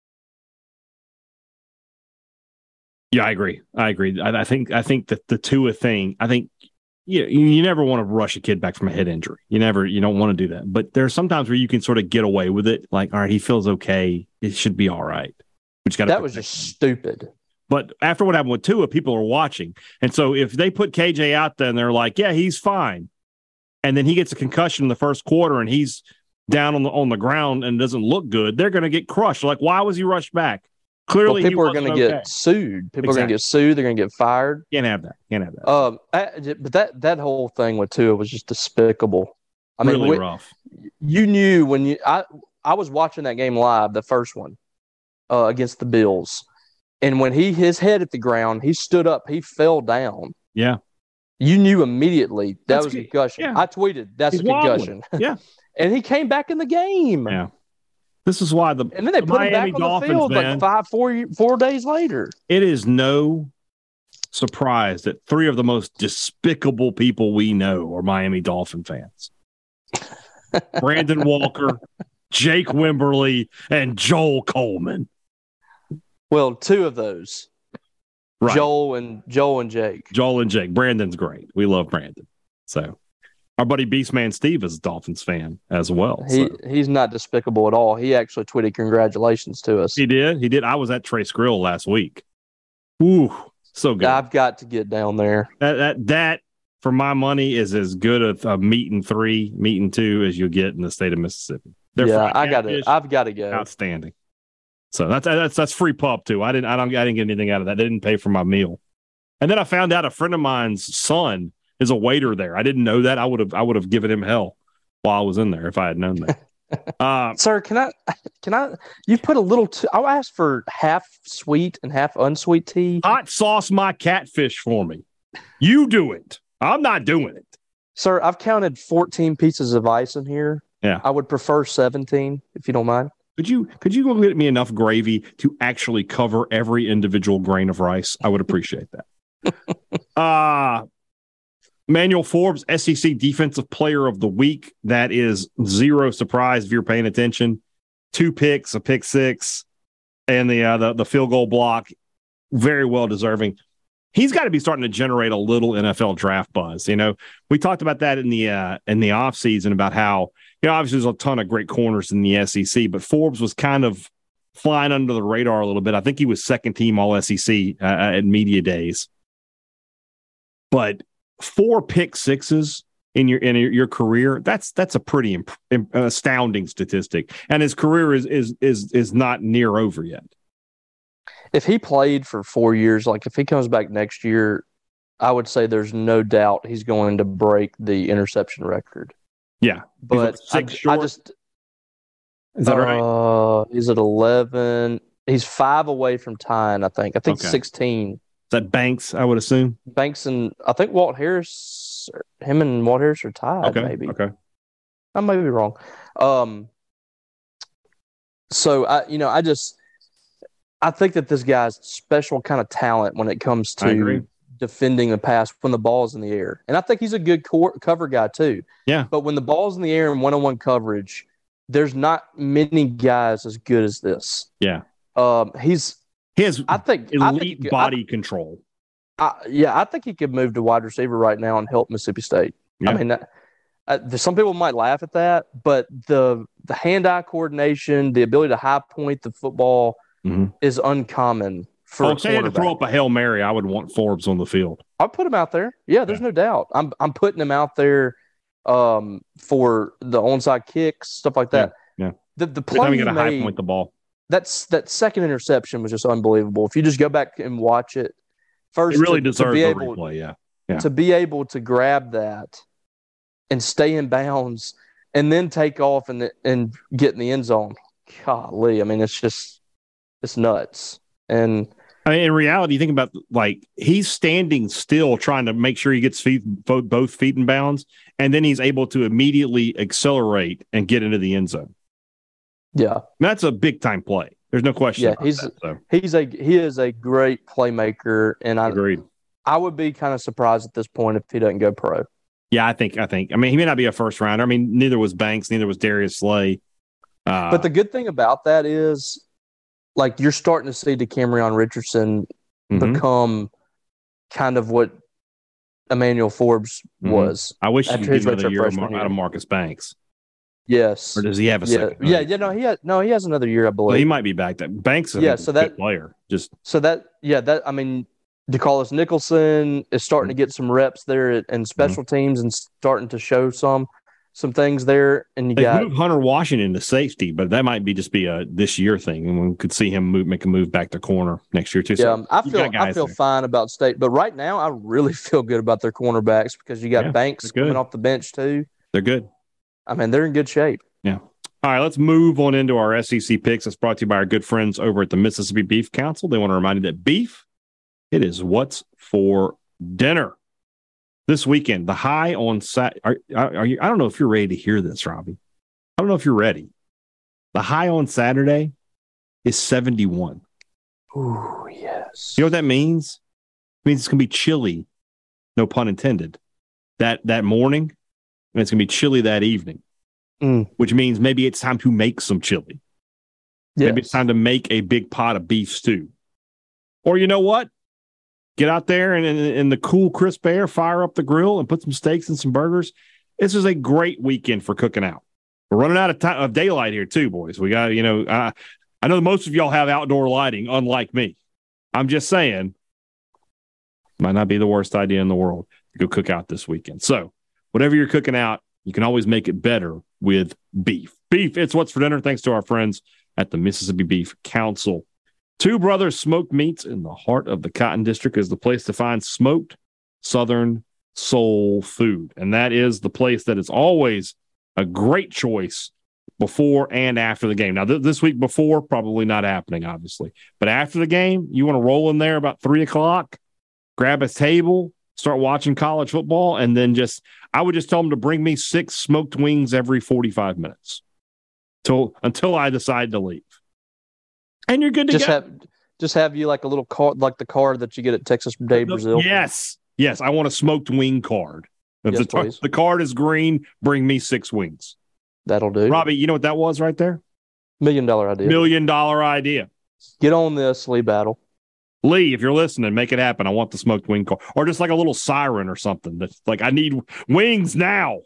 Speaker 2: Yeah, I agree. I agree. I, I think I think that the Tua thing, I think you, you never want to rush a kid back from a head injury. You never, you don't want to do that. But there are some times where you can sort of get away with it. Like, all right, he feels okay. It should be all right. We just got
Speaker 3: that was just stupid.
Speaker 2: But after what happened with Tua, people are watching. And so if they put K J out there and they're like, yeah, he's fine. And then he gets a concussion in the first quarter and he's down on the on the ground and doesn't look good, they're going to get crushed. Like, why was he rushed back? Clearly,
Speaker 3: well, people are going to
Speaker 2: okay.
Speaker 3: get sued. People
Speaker 2: exactly.
Speaker 3: are going to get sued. They're going to get fired.
Speaker 2: Can't have that. Can't have that.
Speaker 3: Um, I, but that that whole thing with Tua was just despicable. I mean,
Speaker 2: really
Speaker 3: we,
Speaker 2: rough.
Speaker 3: You knew when you I I was watching that game live, the first one uh, against the Bills, and when he his head hit the ground, he stood up. He fell down.
Speaker 2: Yeah.
Speaker 3: You knew immediately that
Speaker 2: that's
Speaker 3: was a
Speaker 2: good.
Speaker 3: concussion.
Speaker 2: Yeah.
Speaker 3: I tweeted that's
Speaker 2: He's
Speaker 3: a concussion.
Speaker 2: Yeah.
Speaker 3: And he came back in the game.
Speaker 2: Yeah. This is why the
Speaker 3: and then they
Speaker 2: the
Speaker 3: put
Speaker 2: Miami
Speaker 3: him back on
Speaker 2: Dolphins,
Speaker 3: the field
Speaker 2: man,
Speaker 3: like five, four, four days later.
Speaker 2: It is no surprise that three of the most despicable people we know are Miami Dolphin fans. Brandon Walker, Jake Wimberly, and Joel Coleman.
Speaker 3: Well, two of those.
Speaker 2: Right.
Speaker 3: Joel and Joel and Jake.
Speaker 2: Joel and Jake. Brandon's great. We love Brandon. So our buddy Beastman Steve is a Dolphins fan as well.
Speaker 3: He
Speaker 2: so.
Speaker 3: He's not despicable at all. He actually tweeted congratulations to us.
Speaker 2: He did. He did. I was at Trace Grill last week. Ooh, so good.
Speaker 3: I've got to get down there.
Speaker 2: That that that for my money is as good a, a meat and three, meat and two as you get in the state of Mississippi. They're
Speaker 3: yeah, I got to. I've got to go.
Speaker 2: Outstanding. So that's that's that's free pub too. I didn't I don't I didn't get anything out of that. They didn't pay for my meal. And then I found out a friend of mine's son is a waiter there. I didn't know that. I would have I would have given him hell while I was in there if I had known that. uh,
Speaker 3: Sir, can I can I you put a little t- I'll ask for half sweet and half unsweet tea.
Speaker 2: Hot sauce my catfish for me. You do it. I'm not doing it.
Speaker 3: Sir, I've counted fourteen pieces of ice in here.
Speaker 2: Yeah.
Speaker 3: I would prefer seventeen if you don't mind.
Speaker 2: Could you could you go get me enough gravy to actually cover every individual grain of rice? I would appreciate that. uh Manuel Forbes, S E C Defensive Player of the Week. That is zero surprise if you're paying attention. Two picks, a pick six, and the uh, the, the field goal block. Very well deserving. He's got to be starting to generate a little N F L draft buzz. You know, we talked about that in the uh, in the offseason about how, you know, obviously there's a ton of great corners in the S E C, but Forbes was kind of flying under the radar a little bit. I think he was second team All S E C uh, at media days. But four pick sixes in your in your career, that's that's a pretty imp- imp- astounding statistic. And his career is is is is not near over yet.
Speaker 3: If he played for four years, like if he comes back next year, I would say there's no doubt he's going to break the interception record.
Speaker 2: Yeah,
Speaker 3: but I, I just
Speaker 2: Is that right?
Speaker 3: Uh, he's at eleven. He's five away from tying, I think. I think
Speaker 2: Okay.
Speaker 3: sixteen.
Speaker 2: Is that Banks, I would assume?
Speaker 3: Banks and I think Walt Harris, him and Walt Harris are tied,
Speaker 2: Okay.
Speaker 3: maybe.
Speaker 2: Okay.
Speaker 3: I may be wrong. Um, so, I, you know, I just, I think that this guy's special kind of talent when it comes
Speaker 2: I agree.
Speaker 3: to defending the pass when the ball's in the air. And I think he's a good core, cover guy too.
Speaker 2: Yeah.
Speaker 3: But when the ball's in the air in one-on-one coverage, there's not many guys as good as this.
Speaker 2: Yeah.
Speaker 3: Um, he's,
Speaker 2: He has
Speaker 3: I think,
Speaker 2: elite
Speaker 3: I think he could,
Speaker 2: body
Speaker 3: I,
Speaker 2: control.
Speaker 3: I, yeah, I think he could move to wide receiver right now and help Mississippi State.
Speaker 2: Yeah.
Speaker 3: I mean, that, uh, some people might laugh at that, but the the hand-eye coordination, the ability to high point the football
Speaker 2: Mhm.
Speaker 3: is uncommon for
Speaker 2: Oh,
Speaker 3: a
Speaker 2: if they had to throw
Speaker 3: quarterback.
Speaker 2: up a Hail Mary, I would want Forbes on the field.
Speaker 3: I'll put him out there. Yeah, there's
Speaker 2: Yeah.
Speaker 3: no doubt. I'm I'm putting him out there um, for the onside kicks, stuff like that.
Speaker 2: Yeah, yeah.
Speaker 3: The the
Speaker 2: Every time
Speaker 3: play
Speaker 2: you
Speaker 3: he
Speaker 2: get a high
Speaker 3: made,
Speaker 2: point the ball.
Speaker 3: that's that second interception was just unbelievable. If you just go back and watch it, first
Speaker 2: It really
Speaker 3: to, to
Speaker 2: deserves
Speaker 3: be
Speaker 2: a
Speaker 3: able
Speaker 2: replay, yeah. Yeah.
Speaker 3: to be able to grab that and stay in bounds and then take off and and get in the end zone. Golly, I mean, it's just it's nuts. And
Speaker 2: I mean, in reality, you think about like he's standing still trying to make sure he gets feet both, both feet in bounds, and then he's able to immediately accelerate and get into the end zone.
Speaker 3: yeah,
Speaker 2: That's a big time play. There's no question.
Speaker 3: Yeah,
Speaker 2: about
Speaker 3: he's-
Speaker 2: that, so.
Speaker 3: he's a he is a great playmaker, and I
Speaker 2: Agreed.
Speaker 3: I would be kind of surprised at this point if he doesn't go pro.
Speaker 2: Yeah, I think. I think. I mean, he may not be a first rounder. I mean, neither was Banks. Neither was Darius Slay. Uh,
Speaker 3: But the good thing about that is, like, you're starting to see DeCamerion Richardson
Speaker 2: mhm.
Speaker 3: become kind of what Emmanuel Forbes
Speaker 2: Mhm.
Speaker 3: was.
Speaker 2: I wish
Speaker 3: after
Speaker 2: you could
Speaker 3: his
Speaker 2: get another
Speaker 3: redshirt
Speaker 2: year of
Speaker 3: freshman
Speaker 2: Mar- out of
Speaker 3: year.
Speaker 2: Marcus Banks,
Speaker 3: Yes.
Speaker 2: or does he have a
Speaker 3: Yeah,
Speaker 2: second?
Speaker 3: yeah, yeah. No, he has no. He has another year, I
Speaker 2: Well,
Speaker 3: believe.
Speaker 2: he might be back. That Banks, I
Speaker 3: Yeah,
Speaker 2: think,
Speaker 3: so
Speaker 2: is a good
Speaker 3: that-
Speaker 2: player. Just
Speaker 3: So that, yeah, that I mean, DeCarlos Nicholson is starting to get some reps there at, in special teams and starting to show some some things there. And you
Speaker 2: they
Speaker 3: got
Speaker 2: moved Hunter Washington to safety, but that might be just be a this year thing, and we could see him move, make a move back to corner next year too.
Speaker 3: yeah,
Speaker 2: So
Speaker 3: I
Speaker 2: you
Speaker 3: feel
Speaker 2: got guys
Speaker 3: I feel
Speaker 2: there.
Speaker 3: fine about State, but right now I really feel good about their cornerbacks because you got
Speaker 2: Yeah,
Speaker 3: Banks
Speaker 2: they're good.
Speaker 3: coming off the bench too.
Speaker 2: They're good.
Speaker 3: I mean, they're in good shape.
Speaker 2: All right, let's move on into our S E C picks. It's brought to you by our good friends over at the Mississippi Beef Council. They want to remind you that beef, it is what's for dinner. This weekend, the high on Sat. Are, are you? I don't know if you're ready to hear this, Robbie. I don't know if you're ready. The high on Saturday is seventy-one.
Speaker 3: Ooh, yes.
Speaker 2: You know what that means? It means it's going to be chilly, no pun intended, that that morning, and it's going to be chilly that evening,
Speaker 3: Mm.
Speaker 2: which means maybe it's time to make some chili.
Speaker 3: Yes.
Speaker 2: Maybe it's time to make a big pot of beef stew. Or you know what? Get out there and in, in the cool, crisp air, fire up the grill and put some steaks and some burgers. This is a great weekend for cooking out. We're running out of time of daylight here too, boys. We got, you know, uh, I know most of y'all have outdoor lighting, unlike me. I'm just saying, might not be the worst idea in the world to go cook out this weekend. So whatever you're cooking out, you can always make it better with beef. Beef, it's what's for dinner, thanks to our friends at the Mississippi Beef Council. Two Brothers Smoked Meats in the heart of the Cotton District is the place to find smoked Southern soul food. And that is the place that is always a great choice before and after the game. Now, th- this week before, probably not happening, obviously. But after the game, you want to roll in there about three o'clock, grab a table, start watching college football, and then just, I would just tell them to bring me six smoked wings every forty-five minutes till, until I decide to leave. And you're good to
Speaker 3: just
Speaker 2: go.
Speaker 3: have just have you like a little card, like the card that you get at Texas Day Brazil.
Speaker 2: Yes. Yes. I want a smoked wing card. If
Speaker 3: Yes,
Speaker 2: the, tar-
Speaker 3: please.
Speaker 2: the card is green, bring me six wings.
Speaker 3: That'll do.
Speaker 2: Robbie, you know what that was right there?
Speaker 3: Million dollar idea.
Speaker 2: Million dollar idea.
Speaker 3: Get on this, Lee Battle.
Speaker 2: Lee, if you're listening, make it happen. I want the smoked wing card. Or just like a little siren or something. That's like, I need wings now.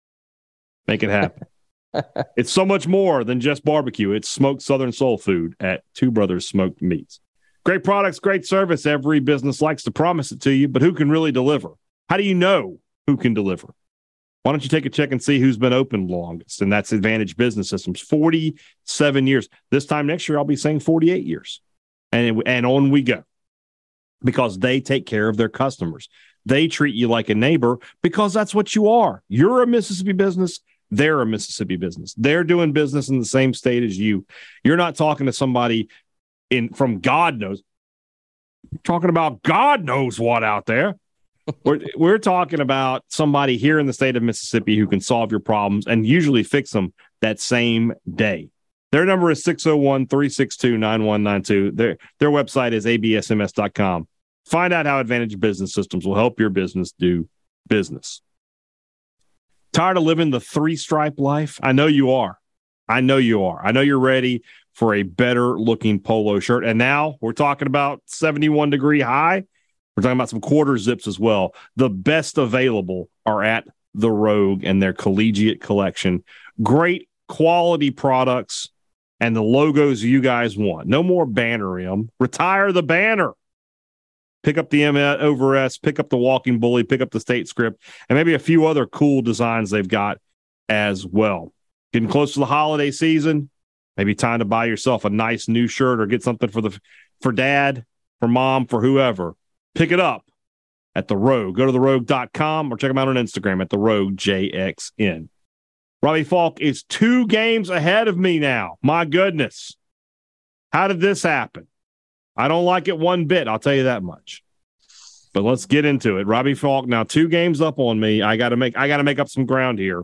Speaker 2: Make it happen. It's so much more than just barbecue. It's smoked Southern soul food at Two Brothers Smoked Meats. Great products, great service. Every business likes to promise it to you, but who can really deliver? How do you know who can deliver? Why don't you take a check and see who's been open longest? And that's Advantage Business Systems, forty-seven years. This time next year, I'll be saying forty-eight years. And, and on we go. Because they take care of their customers. They treat you like a neighbor because that's what you are. You're a Mississippi business. they're a Mississippi business. They're doing business in the same state as you. You're not talking to somebody in from God knows. You're talking about God knows what out there. we're, we're talking about somebody here in the state of Mississippi who can solve your problems and usually fix them that same day. Their number is six oh one, three six two, nine one nine two. Their, their website is a b s m s dot com. Find out how Advantage Business Systems will help your business do business. Tired of living the three-stripe life? I know you are. I know you are. I know you're ready for a better-looking polo shirt. And now we're talking about seventy-one degree high. We're talking about some quarter zips as well. The best available are at The Rogue and their collegiate collection. Great quality products and the logos you guys want. No more banner M. Retire the banner. Pick up the M over S, pick up the Walking Bully, pick up the State Script, and maybe a few other cool designs they've got as well. Getting close to the holiday season, maybe time to buy yourself a nice new shirt or get something for the for dad, for mom, for whoever. Pick it up at The Rogue. Go to the rogue dot com or check them out on Instagram at The Rogue J X N. Robbie Faulk is two games ahead of me now. My goodness. How did this happen? I don't like it one bit, I'll tell you that much. But let's get into it. Robbie Faulk now two games up on me. I got to make I got to make up some ground here.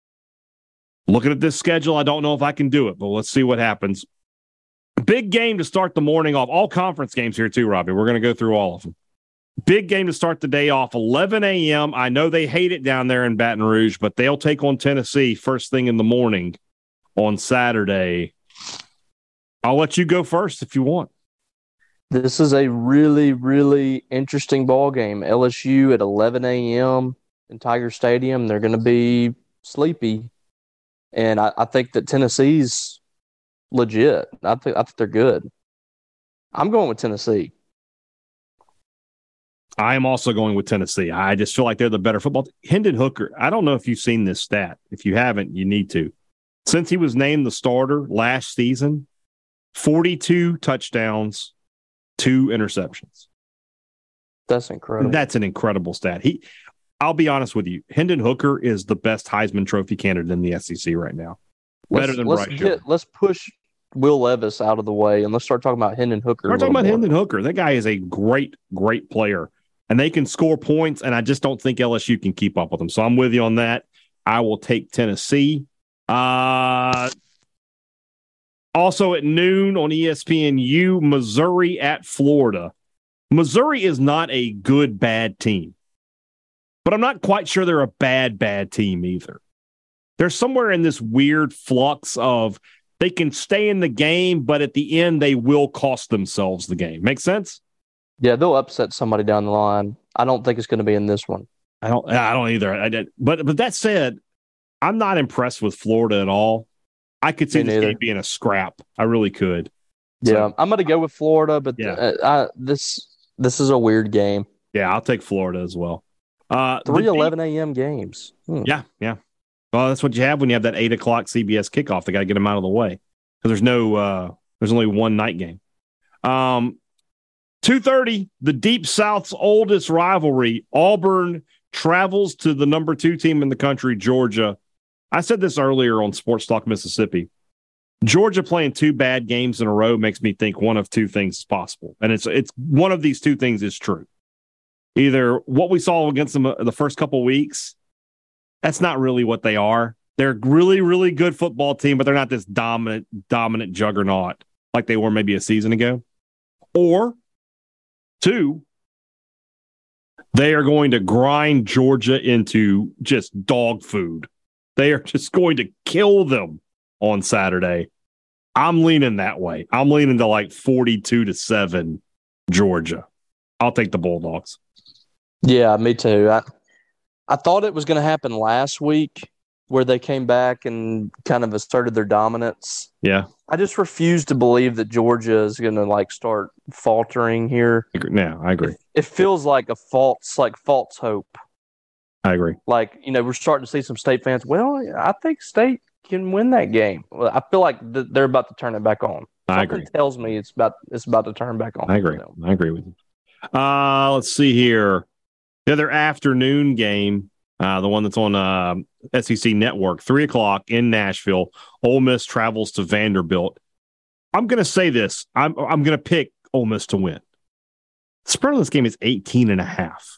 Speaker 2: Looking at this schedule, I don't know if I can do it, but let's see what happens. Big game to start the morning off. All conference games here too, Robbie. We're going to go through all of them. Big game to start the day off, eleven a.m. I know they hate it down there in Baton Rouge, but they'll take on Tennessee first thing in the morning on Saturday. I'll let you go first if you want.
Speaker 3: This is a really, really interesting ball game. L S U at eleven a.m. in Tiger Stadium. They're going to be sleepy, and I, I think that Tennessee's legit. I think I think they're good. I'm going with Tennessee.
Speaker 2: I am also going with Tennessee. I just feel like they're the better football. Hendon Hooker, I don't know if you've seen this stat. If you haven't, you need to. Since he was named the starter last season, forty-two touchdowns, two interceptions.
Speaker 3: That's incredible.
Speaker 2: That's an incredible stat. He, I'll be honest with you. Hendon Hooker is the best Heisman Trophy candidate in the S E C right now. Better
Speaker 3: let's,
Speaker 2: than
Speaker 3: let's
Speaker 2: Bryce
Speaker 3: get,
Speaker 2: Young.
Speaker 3: Let's push Will Levis out of the way and let's start talking about Hendon Hooker.
Speaker 2: We're talking about
Speaker 3: more.
Speaker 2: Hendon Hooker. That guy is a great, great player. And they can score points, and I just don't think L S U can keep up with them. So I'm with you on that. I will take Tennessee. Uh, also at noon on E S P N U, Missouri at Florida. Missouri is not a good, bad team. But I'm not quite sure they're a bad, bad team either. They're somewhere in this weird flux of they can stay in the game, but at the end they will cost themselves the game. Make sense?
Speaker 3: Yeah, they'll upset somebody down the line. I don't think it's going to be in this one.
Speaker 2: I don't. I don't either. I did, but but that said, I'm not impressed with Florida at all. I could see
Speaker 3: Me
Speaker 2: this
Speaker 3: neither.
Speaker 2: game being a scrap. I really could.
Speaker 3: Yeah,
Speaker 2: So,
Speaker 3: I'm going to go with Florida, but
Speaker 2: Yeah.
Speaker 3: uh, I, this this is a weird game.
Speaker 2: yeah, I'll take Florida as well. Uh, the
Speaker 3: Three
Speaker 2: deep-
Speaker 3: eleven a.m. games. Hmm.
Speaker 2: Yeah, yeah. Well, that's what you have when you have that eight o'clock C B S kickoff. They got to get them out of the way because there's no. Uh, there's only one night game. Um. two thirty, the Deep South's oldest rivalry. Auburn travels to the number two team in the country, Georgia. I said this earlier on Sports Talk Mississippi. Georgia playing two bad games in a row makes me think one of two things is possible. And it's it's one of these two things is true. Either what we saw against them the first couple weeks, that's not really what they are. They're a really, really good football team, but they're not this dominant, dominant juggernaut like they were maybe a season ago. Or two, they are going to grind Georgia into just dog food. They are just going to kill them on Saturday. I'm leaning that way. I'm leaning to like forty-two to seven Georgia. I'll take the Bulldogs.
Speaker 3: Yeah, me too. I I thought it was going to happen last week where they came back and kind of asserted their dominance.
Speaker 2: Yeah.
Speaker 3: I just refuse to believe that Georgia is going to like start faltering here.
Speaker 2: No, I agree.
Speaker 3: It, it feels like a false, like false hope.
Speaker 2: I agree.
Speaker 3: Like, you know, we're starting to see some State fans. Well, I think State can win that game. Well, I feel like th- they're about to turn it back on.
Speaker 2: I
Speaker 3: Something
Speaker 2: agree.
Speaker 3: tells me it's about it's about to turn back on.
Speaker 2: I agree.
Speaker 3: for them.
Speaker 2: I agree with you. Uh, let's see here. The other afternoon game, uh, the one that's on uh, S E C Network, three o'clock in Nashville. Ole Miss travels to Vanderbilt. I'm going to say this. I'm I'm going to pick Ole Miss to win. The spread on this game is eighteen and a half.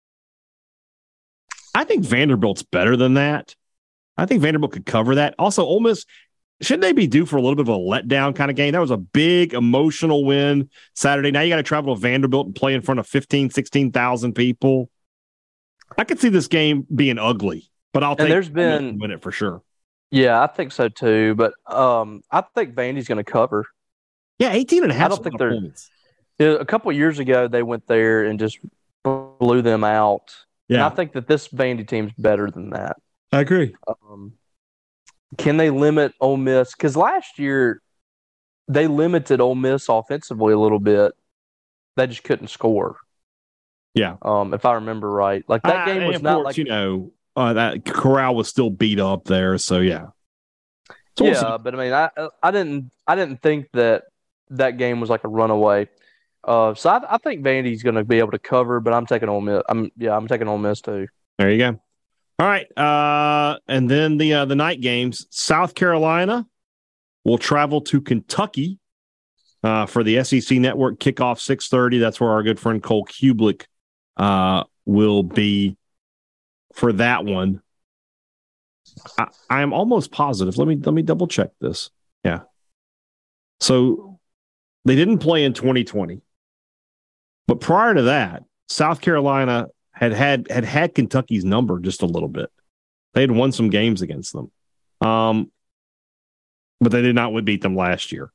Speaker 2: I think Vanderbilt's better than that. I think Vanderbilt could cover that. Also, Ole Miss, shouldn't they be due for a little bit of a letdown kind of game? That was a big emotional win Saturday. Now you got to travel to Vanderbilt and play in front of fifteen, sixteen thousand people. I could see this game being ugly, but I'll take
Speaker 3: there's been
Speaker 2: win it for sure.
Speaker 3: Yeah, I think so too. But um, I think Vandy's going to cover.
Speaker 2: Yeah, eighteen and a half.
Speaker 3: I don't think they're. Yeah, a couple of years ago, they went there and just blew them out. Yeah, and I think that this Vandy team's better than that.
Speaker 2: I agree.
Speaker 3: Um, can they limit Ole Miss? Because last year they limited Ole Miss offensively a little bit. They just couldn't score.
Speaker 2: Yeah,
Speaker 3: um, if I remember right, like that game was not like
Speaker 2: you know uh, that Corral was still beat up there. So yeah,
Speaker 3: so yeah. We'll but I mean, I I didn't I didn't think that that game was like a runaway. Uh, so I, I think Vandy's going to be able to cover, but I'm taking Ole Miss. I'm yeah, I'm taking Ole Miss too.
Speaker 2: There you go. All right, uh, and then the uh, the night games. South Carolina will travel to Kentucky uh, for the S E C Network kickoff six thirty. That's where our good friend Cole Kublick uh, will be for that one. I, I am almost positive. Let me let me double check this. Yeah. So they didn't play in twenty twenty, but prior to that, South Carolina had had had had Kentucky's number just a little bit. They had won some games against them, um, but they did not beat them last year.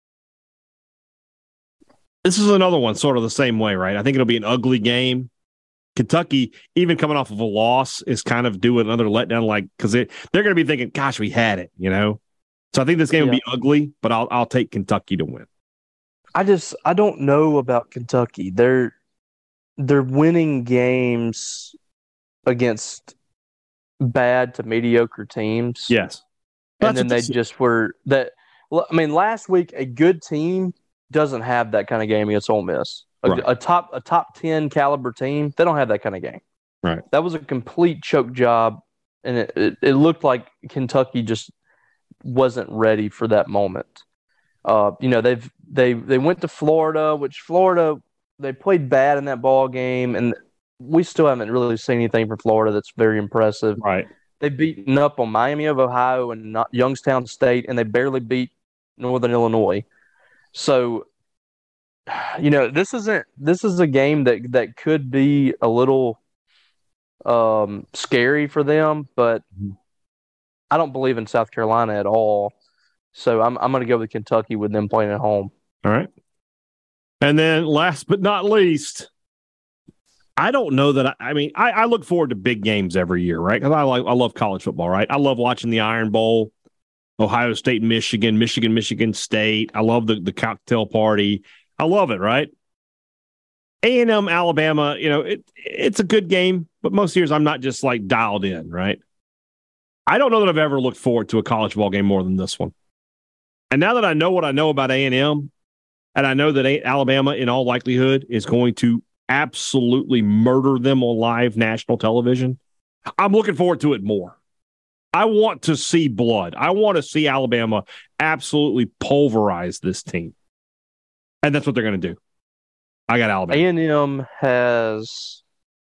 Speaker 2: This is another one sort of the same way, right? I think it'll be an ugly game. Kentucky, even coming off of a loss, is kind of doing another letdown, like because they they're going to be thinking, "Gosh, we had it," you know. So I think this game yeah. will be ugly, but I'll I'll take Kentucky to win.
Speaker 3: I just I don't know about Kentucky. They're they're winning games against bad to mediocre teams.
Speaker 2: Yes.
Speaker 3: And That's then they just were that I mean, last week a good team doesn't have that kind of game against Ole Miss. A, right. a top a top ten caliber team, they don't have that kind of game.
Speaker 2: Right.
Speaker 3: That was a complete choke job, and it, it, it looked like Kentucky just wasn't ready for that moment. Uh, you know, they've they they went to Florida, which Florida they played bad in that ball game, and we still haven't really seen anything from Florida that's very impressive.
Speaker 2: Right.
Speaker 3: They've beaten up on Miami of Ohio and not Youngstown State, and they barely beat Northern Illinois. So, you know, this isn't this is a game that that could be a little um, scary for them, but I don't believe in South Carolina at all. So I'm I'm going to go with Kentucky with them playing at home.
Speaker 2: All right. And then last but not least, I don't know that I, I mean I, I look forward to big games every year, right? Because I like I love college football, right? I love watching the Iron Bowl, Ohio State, Michigan, Michigan, Michigan State. I love the the cocktail party. I love it, right? A and M, Alabama, you know, it it's a good game, but most years I'm not just like dialed in, right? I don't know that I've ever looked forward to a college ball game more than this one. And now that I know what I know about A and M, and I know that Alabama, in all likelihood, is going to absolutely murder them on live national television, I'm looking forward to it more. I want to see blood. I want to see Alabama absolutely pulverize this team. And that's what they're going to do. I got Alabama.
Speaker 3: A and M has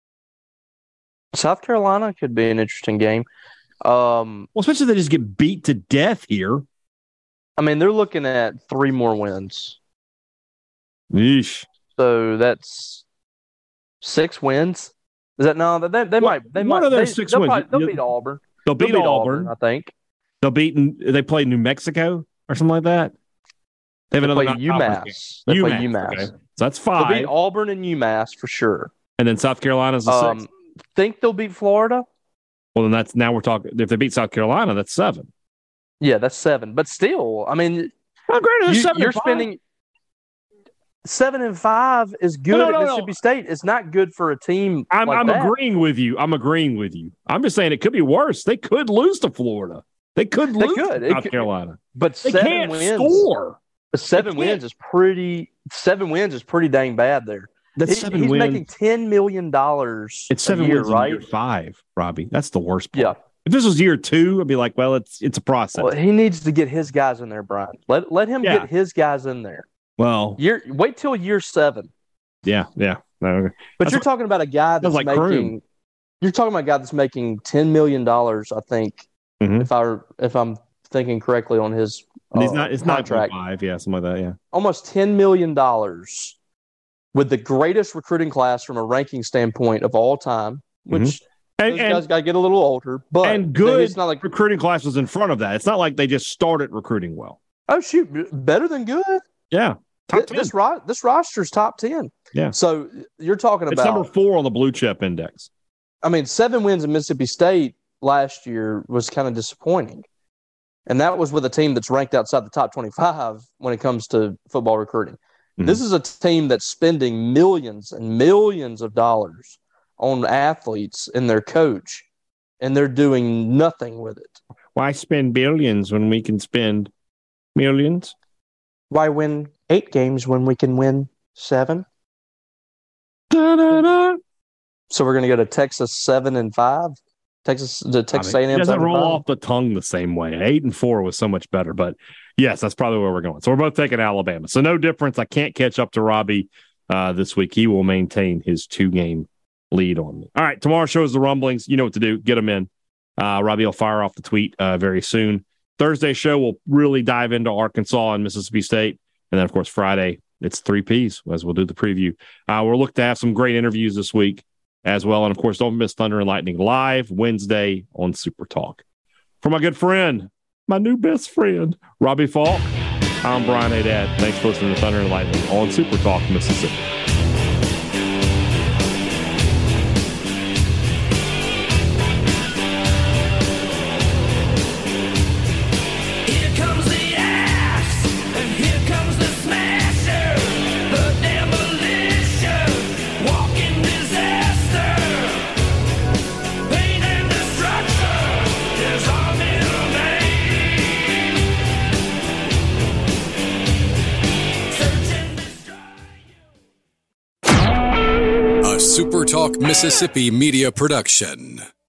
Speaker 3: South Carolina could be an interesting game. Um,
Speaker 2: well, especially if they just get beat to death here.
Speaker 3: I mean, they're looking at three more wins.
Speaker 2: Yeesh.
Speaker 3: So that's six wins. Is that no? They, they
Speaker 2: well,
Speaker 3: might. They
Speaker 2: one
Speaker 3: might.
Speaker 2: of their
Speaker 3: they,
Speaker 2: six
Speaker 3: they'll
Speaker 2: wins.
Speaker 3: Probably, they'll beat Auburn.
Speaker 2: They'll beat, they'll beat Auburn, Auburn.
Speaker 3: I think
Speaker 2: they'll beat. They play New Mexico or something like that. They have
Speaker 3: they
Speaker 2: another
Speaker 3: play UMass. They
Speaker 2: UMass.
Speaker 3: play UMass.
Speaker 2: Okay. So that's five.
Speaker 3: They'll beat Auburn and UMass for sure.
Speaker 2: And then South Carolina's the
Speaker 3: um,
Speaker 2: sixth.
Speaker 3: Think they'll beat Florida?
Speaker 2: Well, then that's now we're talking. If they beat South Carolina, that's seven.
Speaker 3: Yeah, that's seven. But still, I mean,
Speaker 2: well, granted,
Speaker 3: you,
Speaker 2: seven
Speaker 3: you're spending seven and five is good
Speaker 2: no, no,
Speaker 3: at
Speaker 2: no,
Speaker 3: Mississippi
Speaker 2: no.
Speaker 3: State. It's not good for a team.
Speaker 2: I'm,
Speaker 3: like
Speaker 2: I'm
Speaker 3: that.
Speaker 2: agreeing with you. I'm agreeing with you. I'm just saying it could be worse. They could lose to Florida. They could
Speaker 3: they
Speaker 2: lose
Speaker 3: could.
Speaker 2: to South
Speaker 3: could.
Speaker 2: Carolina.
Speaker 3: But
Speaker 2: they
Speaker 3: seven
Speaker 2: can't
Speaker 3: wins.
Speaker 2: Score.
Speaker 3: Seven wins is pretty. Seven wins is pretty dang bad there.
Speaker 2: That's
Speaker 3: He-
Speaker 2: seven
Speaker 3: he's
Speaker 2: wins.
Speaker 3: making ten million dollars.
Speaker 2: It's seven
Speaker 3: a year,
Speaker 2: wins
Speaker 3: right?
Speaker 2: in year five, Robbie. That's the worst part.
Speaker 3: Yeah.
Speaker 2: If this was year two, I'd be like, well, it's it's a process.
Speaker 3: Well, he needs to get his guys in there, Brian. Let let him
Speaker 2: Yeah.
Speaker 3: get his guys in there.
Speaker 2: Well,
Speaker 3: Year wait till year seven.
Speaker 2: yeah, yeah. No,
Speaker 3: But
Speaker 2: That's
Speaker 3: you're
Speaker 2: what-
Speaker 3: talking about a guy that's
Speaker 2: like
Speaker 3: making.
Speaker 2: Kroon.
Speaker 3: You're talking about a guy that's making ten million dollars. I think,
Speaker 2: Mhm.
Speaker 3: if I if I'm thinking correctly on his
Speaker 2: and he's
Speaker 3: uh,
Speaker 2: not. It's not
Speaker 3: contract,
Speaker 2: five. Yeah, something like that. Yeah.
Speaker 3: almost ten million dollars with the greatest recruiting class from a ranking standpoint of all time. Which
Speaker 2: And,
Speaker 3: those guys
Speaker 2: and,
Speaker 3: got to get a little older, but
Speaker 2: and good
Speaker 3: It's not like
Speaker 2: recruiting class was in front of that. It's not like they just started recruiting well.
Speaker 3: oh shoot, better than good.
Speaker 2: Yeah. Top
Speaker 3: Th-
Speaker 2: ten.
Speaker 3: This ro- this roster's top ten.
Speaker 2: Yeah.
Speaker 3: So you're talking
Speaker 2: It's
Speaker 3: about.
Speaker 2: number four on the blue chip index.
Speaker 3: I mean, seven wins in Mississippi State last year was kind of disappointing, and that was with a team that's ranked outside the top twenty-five when it comes to football recruiting.
Speaker 2: Mhm.
Speaker 3: This is a team that's spending millions and millions of dollars on athletes and their coach, and they're doing nothing with it.
Speaker 2: Why spend billions when we can spend millions?
Speaker 3: Why win eight games when we can win seven?
Speaker 2: Da-da-da.
Speaker 3: So we're going to go to Texas seven and five. Texas, the Texas
Speaker 2: I
Speaker 3: A
Speaker 2: mean,
Speaker 3: and M.
Speaker 2: it doesn't
Speaker 3: seven and
Speaker 2: roll
Speaker 3: five?
Speaker 2: off the tongue the same way. Eight and four was so much better, but yes, that's probably where we're going. So we're both taking Alabama. So no difference. I can't catch up to Robbie uh, this week. He will maintain his two game lead on me. All right, tomorrow's show is the rumblings. You know what to do. Get them in. Uh, Robbie will fire off the tweet uh, very soon. Thursday show will really dive into Arkansas and Mississippi State, and then of course Friday it's three Ps as we'll do the preview. Uh, we're looking to have some great interviews this week as well. And of course, don't miss Thunder and Lightning live Wednesday on Super Talk. For my good friend, my new best friend, Robbie Falk, I'm Brian Haydad. Thanks for listening to Thunder and Lightning on Super Talk, Mississippi.
Speaker 4: Here comes the axe, and here comes the smasher, the demolition, walking disaster, pain and destruction is our middle name. Search and destroy.
Speaker 1: A SuperTalk Mississippi media production.